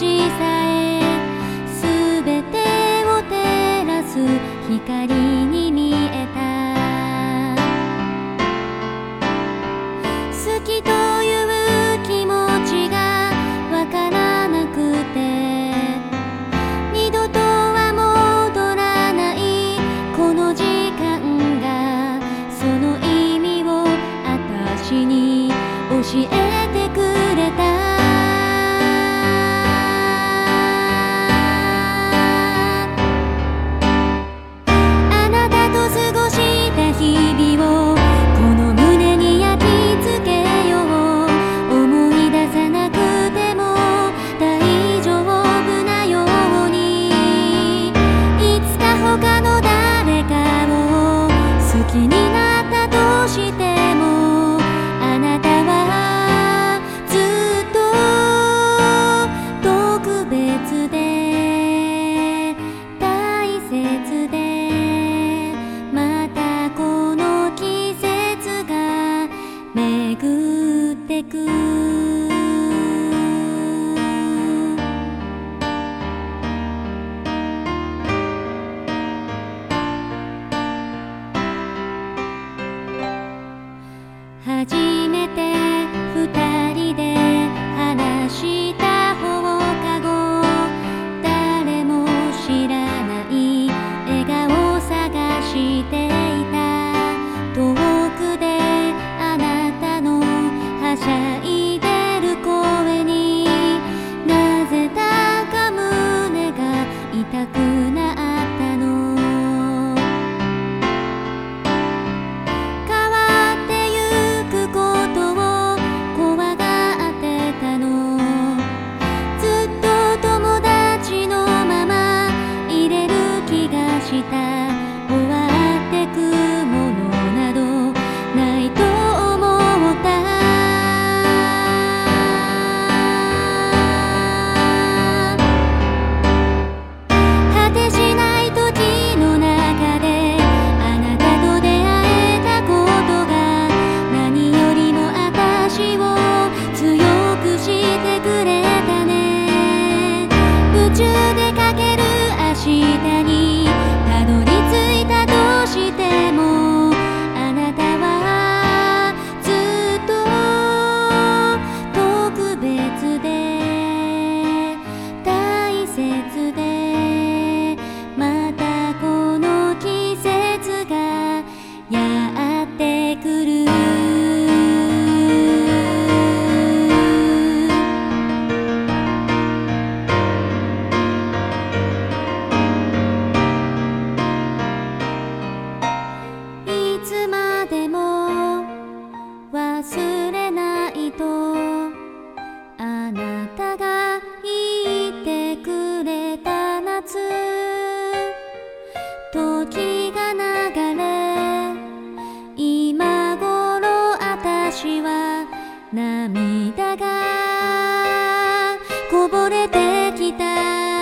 字さえすべてを照らす光に見えた。好きという気持ちがわからなくて、二度とは戻らないこの時間がその意味を私に教えてくれた。あなたと過ごした日々をこの胸に焼き付けよう。思い出さなくても大丈夫なように、いつか他の誰かを好きになったとしても、あなたはずっと特別で大切で、またこの季節が巡ってく。初めて二人で話した放課後、誰も知らない笑顔を探していた。遠くであなたのはしゃいでる声になぜだか胸が痛くなったの。変わってゆくことを怖がってたの。ずっと友達のままいれる気がした。終わってくものなどないと思った。果てしない時の中であなたと出会えたことが何よりも私を強くしてくれたね。夢中でかける明日にたどり着いたとしても、あなたはずっと特別で大切で、またこの季節がやってくる。いつまでも忘れないとあなたが言ってくれた夏。時が流れ今頃私は涙がこぼれてきた。